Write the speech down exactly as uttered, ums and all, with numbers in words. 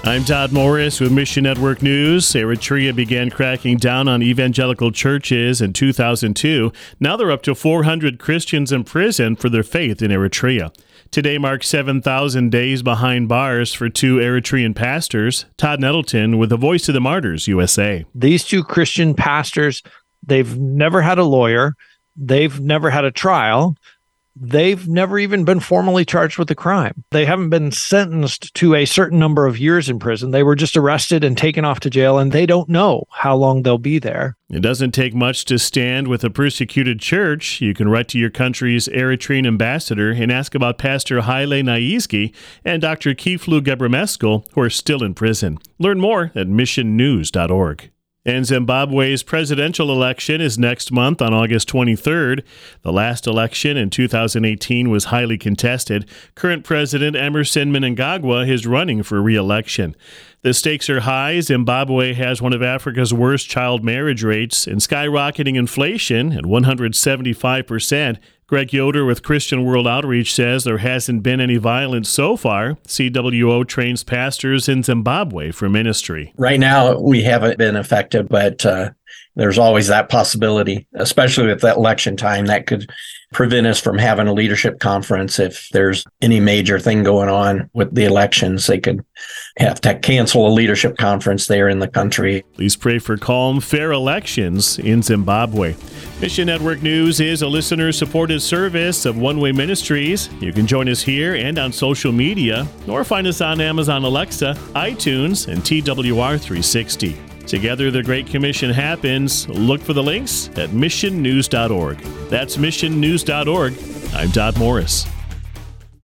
I'm Todd Morris with Mission Network News. Eritrea began cracking down on evangelical churches in two thousand two. Now they're up to four hundred Christians in prison for their faith in Eritrea. Today marks seven thousand days behind bars for two Eritrean pastors. Todd Nettleton with the Voice of the Martyrs, U S A. These two Christian pastors, they've never had a lawyer. They've never had a trial. They've never even been formally charged with a crime. They haven't been sentenced to a certain number of years in prison. They were just arrested and taken off to jail, and they don't know how long they'll be there. It doesn't take much to stand with a persecuted church. You can write to your country's Eritrean ambassador and ask about Pastor Haile Naiski and Doctor Kiflu Gebremeskel, who are still in prison. Learn more at mission news dot org. And Zimbabwe's presidential election is next month on August twenty-third. The last election in two thousand eighteen was highly contested. Current President Emmerson Mnangagwa is running for re-election. The stakes are high. Zimbabwe has one of Africa's worst child marriage rates and skyrocketing inflation at one hundred seventy-five percent. Greg Yoder with Christian World Outreach says there hasn't been any violence so far. C W O trains pastors in Zimbabwe for ministry. Right now, we haven't been affected, but uh, there's always that possibility, especially with that election time, that could prevent us from having a leadership conference. If there's any major thing going on with the elections, they could have to cancel a leadership conference there in the country. Please pray for calm, fair elections in Zimbabwe. Mission Network News is a listener-supported service of One Way Ministries. You can join us here and on social media, or find us on Amazon Alexa, iTunes, and T W R three sixty. Together, the Great Commission happens. Look for the links at mission news dot org. That's mission news dot org. I'm Todd Morris.